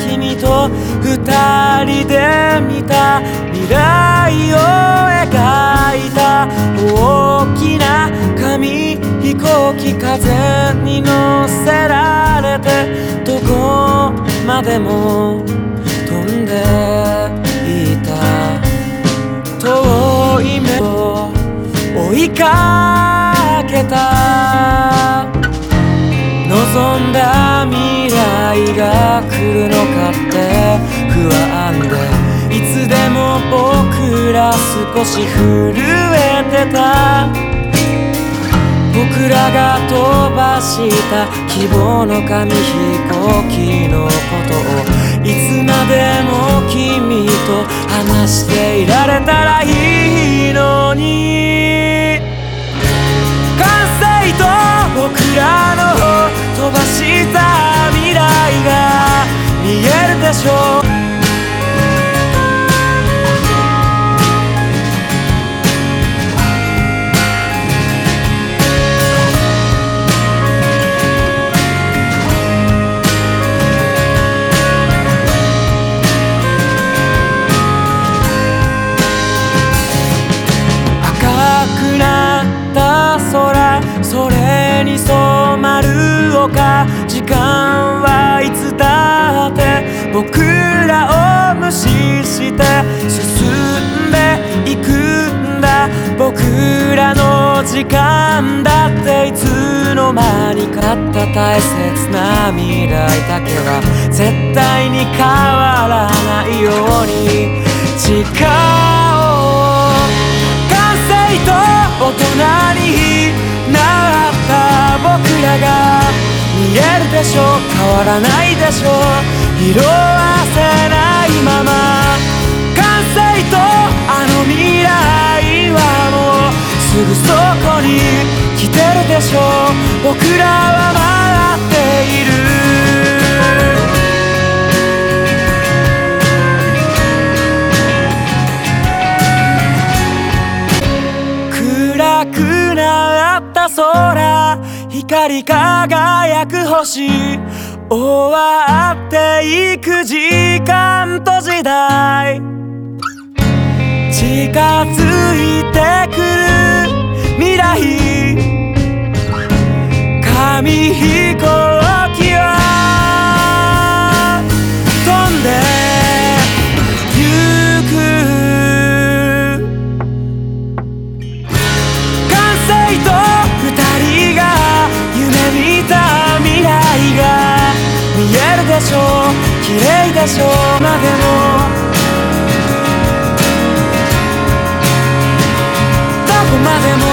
君と二人で見た未来を描いた大きな紙飛行機風に乗せられてどこまでも飛んでいた遠い目を追いかけた望んだ未来が来るのかって不安でいつでも僕ら少し震えてた僕らが飛ばした希望の紙飛行機のことをいつまでも君と話していられたらいいのに完成と僕らの飛ばした未来が見えるでしょうそれに染まる丘時間はいつだって僕らを無視して進んでいくんだ僕らの時間だっていつの間にかった大切な未来だけは絶対に変わらないように誓おう完成と大人になった僕らが見えるでしょう変わらないでしょう色あせないまま完成とあの未来はもうすぐそこに来てるでしょう僕らは待っている暗くなった空光り輝く星終わっていく時間と時代近づいてくる未来紙飛行機は飛んでゆく完成と二人が夢見た未来が見えるでしょう綺麗でしょうまでもどこまでも